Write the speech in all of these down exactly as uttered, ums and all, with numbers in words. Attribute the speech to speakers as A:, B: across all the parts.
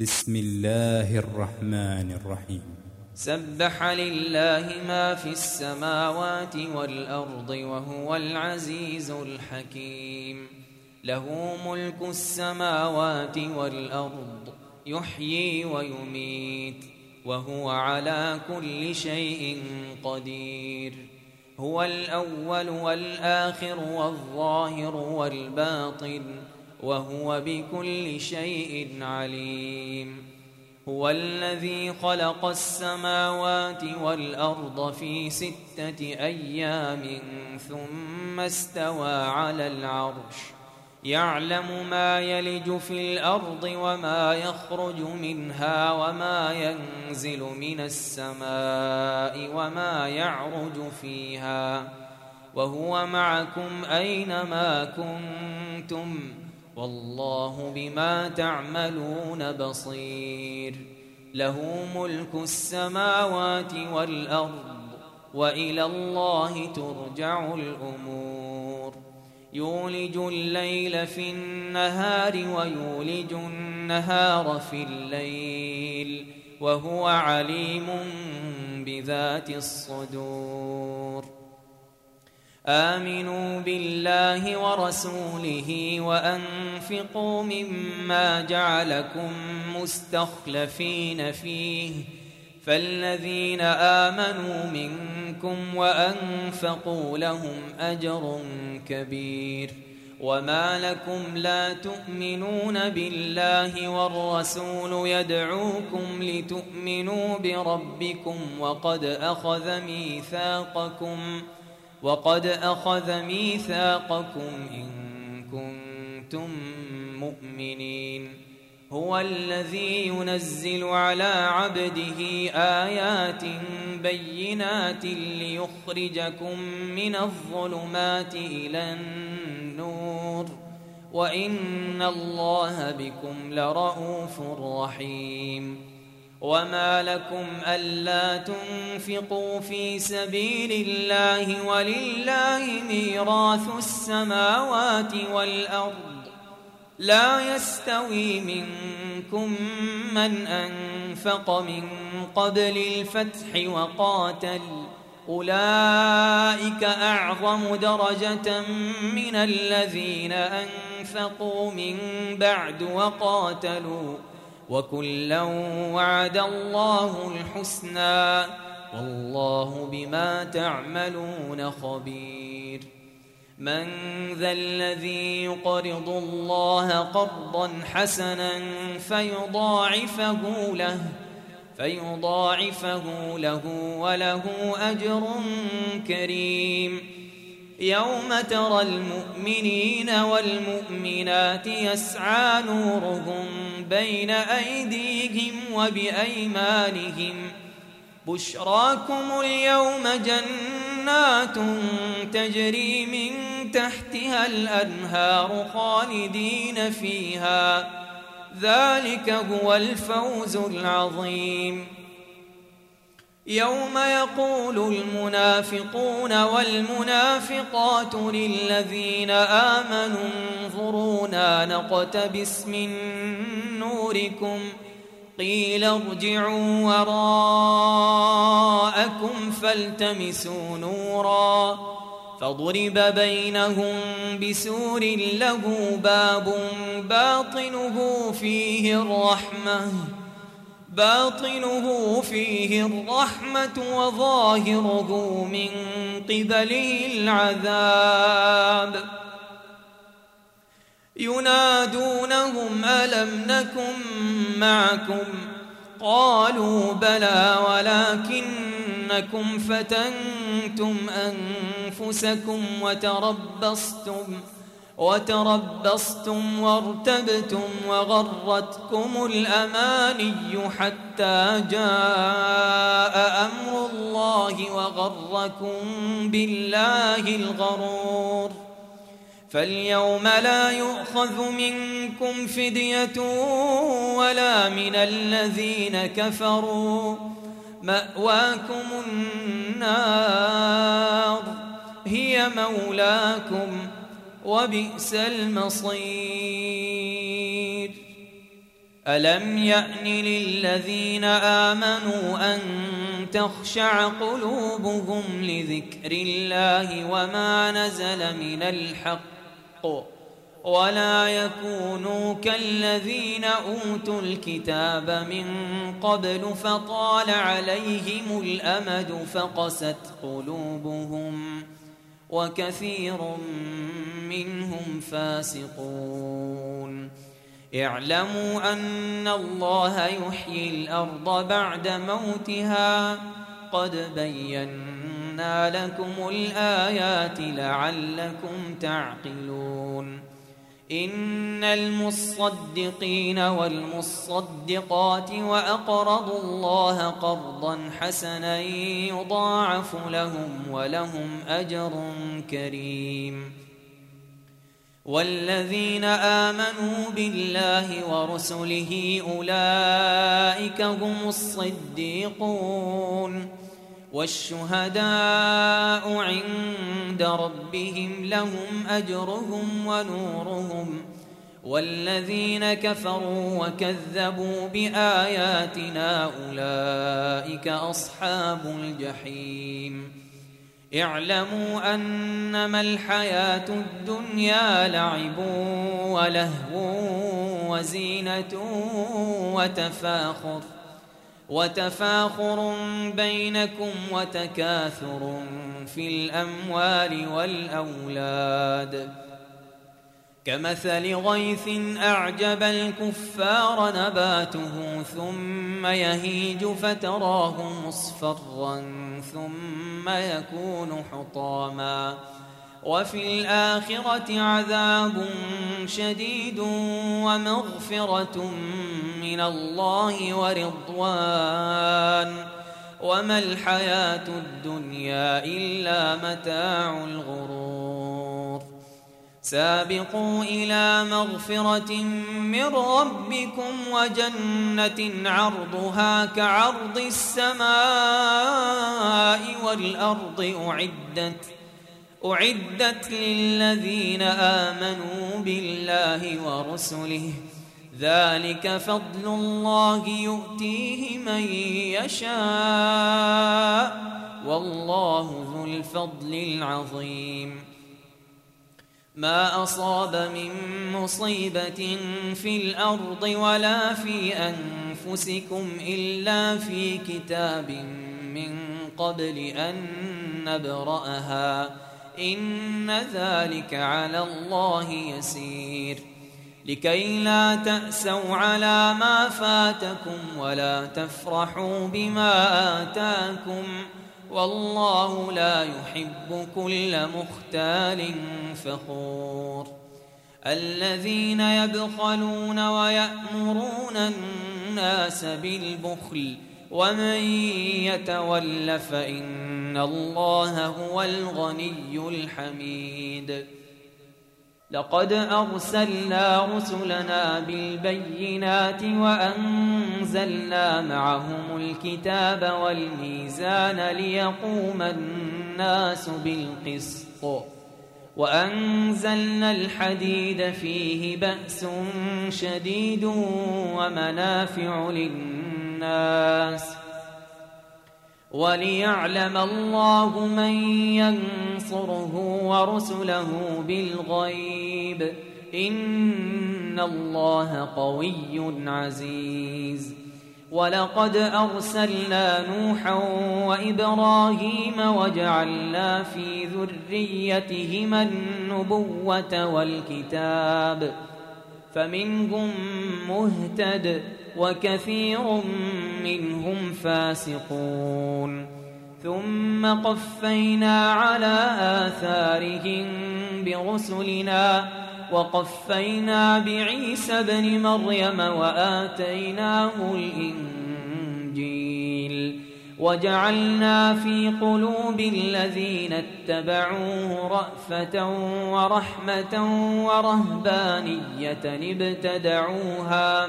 A: بسم الله الرحمن الرحيم.
B: سبح لله ما في السماوات والأرض وهو العزيز الحكيم. له ملك السماوات والأرض يحيي ويميت وهو على كل شيء قدير. هو الأول والآخر والظاهر والباطن وهو بكل شيء عليم. هو الذي خلق السماوات والأرض في ستة أيام ثم استوى على العرش يعلم ما يلج في الأرض وما يخرج منها وما ينزل من السماء وما يعرج فيها وهو معكم أينما كنتم والله بما تعملون بصير. له ملك السماوات والأرض وإلى الله ترجع الأمور. يولج الليل في النهار ويولج النهار في الليل وهو عليم بذات الصدور. آمنوا بالله ورسوله وأنفقوا مما جعلكم مستخلفين فيه فالذين آمنوا منكم وأنفقوا لهم أجر كبير. وما لكم لا تؤمنون بالله والرسول يدعوكم لتؤمنوا بربكم وقد أخذ ميثاقكم وقد أخذ ميثاقكم إن كنتم مؤمنين. هو الذي ينزل على عبده آيات بينات ليخرجكم من الظلمات إلى النور وإن الله بكم لرءوف رحيم. وما لكم ألا تنفقوا في سبيل الله ولله ميراث السماوات والأرض لا يستوي منكم من أنفق من قبل الفتح وقاتل أولئك أعظم درجة من الذين أنفقوا من بعد وقاتلوا وكلا وعد الله الحسنى والله بما تعملون خبير. من ذا الذي يقرض الله قرضا حسنا فيضاعفه له فيضاعفه له وله أجر كريم. يوم ترى المؤمنين والمؤمنات يسعى نورهم بين أيديهم وبأيمانهم بشراكم اليوم جنات تجري من تحتها الأنهار خالدين فيها ذلك هو الفوز العظيم. يوم يقول المنافقون والمنافقات للذين آمنوا انظرونا نقتبس من نوركم قيل ارجعوا وراءكم فالتمسوا نورا فضرب بينهم بسور له باب باطنه فيه الرحمة باطنه فيه الرحمة وظاهره من قبله العذاب. ينادونهم ألم نكن معكم قالوا بلى ولكنكم فتنتم أنفسكم وتربصتم وتربصتم وارتبتم وغرتكم الأماني حتى جاء أمر الله وغركم بالله الغرور. فاليوم لا يؤخذ منكم فدية ولا من الذين كفروا مأواكم النار هي مولاكم وبئس المصير. ألم يأن للذين آمنوا أن تخشع قلوبهم لذكر الله وما نزل من الحق ولا يكونوا كالذين أوتوا الكتاب من قبل فطال عليهم الأمد فقست قلوبهم وكثير منهم فاسقون. اعلموا أن الله يحيي الأرض بعد موتها قد بينا لكم الآيات لعلكم تعقلون. إن المصدقين والمصدقات وأقرضوا الله قرضا حسنا يضاعف لهم ولهم أجر كريم. والذين آمنوا بالله ورسله أولئك هم الصديقون والشهداء عند ربهم لهم أجرهم ونورهم. والذين كفروا وكذبوا بآياتنا أولئك أصحاب الجحيم. اعلموا أنما الحياة الدنيا لعب ولهو وزينة وتفاخر وتفاخر بينكم وتكاثر في الأموال والأولاد كمثل غيث أعجب الكفار نباته ثم يهيج فتراه مصفرا ثم يكون حطاما وفي الآخرة عذاب شديد ومغفرة من الله ورضوان وما الحياة الدنيا إلا متاع الغرور. سابقوا إلى مغفرة من ربكم وجنة عرضها كعرض السماء والأرض أعدت أعدت للذين آمنوا بالله ورسله ذلك فضل الله يؤتيه من يشاء والله ذو الفضل العظيم. ما أصاب من مصيبة في الأرض ولا في أنفسكم إلا في كتاب من قبل أن نبرأها إن ذلك على الله يسير. لكي لا تأسوا على ما فاتكم ولا تفرحوا بما آتاكم والله لا يحب كل مختال فخور. الذين يبخلون ويأمرون الناس بالبخل ومن يتول فإن الله هو الغني الحميد. لقد أرسلنا رسلنا بالبينات وأنزلنا معهم الكتاب والميزان ليقوم الناس بالقسط وأنزلنا الحديد فيه بأس شديد ومنافع للناس وليعلم الله من ينصره ورسله بالغيب إن الله قوي عزيز. ولقد أرسلنا نوحا وإبراهيم وجعلنا في ذريتهما النبوة والكتاب فمنهم مهتد وكثير منهم فاسقون. ثم قفينا على آثارهم برسلنا وقفينا بعيسى ابن مريم وآتيناه الإنجيل وجعلنا في قلوب الذين اتبعوه رأفة ورحمة ورهبانية ابتدعوها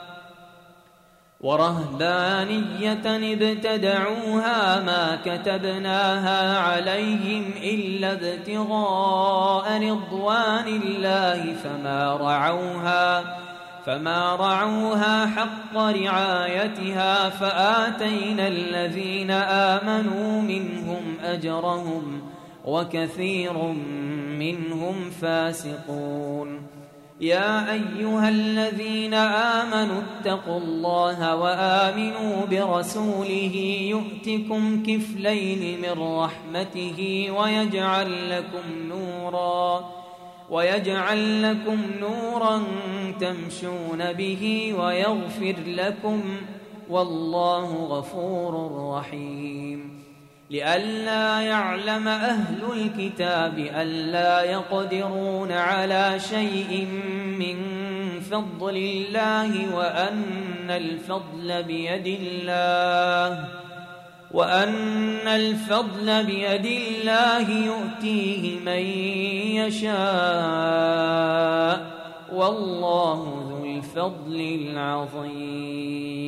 B: ورهبانية ابتدعوها ما كتبناها عليهم إلا ابتغاء رضوان الله فما رعوها فما رعوها حق رعايتها فآتينا الذين آمنوا منهم أجرهم وكثير منهم فاسقون. يا أيها الذين آمنوا اتقوا الله وآمنوا برسوله يؤتكم كفلين من رحمته ويجعل لكم نورا ويجعل لكم نورا تمشون به ويغفر لكم والله غفور رحيم. لئلا يعلم أهل الكتاب ألا يقدرون على شيء من فضل الله وأن الفضل بيد الله وأن الفضل بيد الله يؤتيه من يشاء والله ذو الفضل العظيم.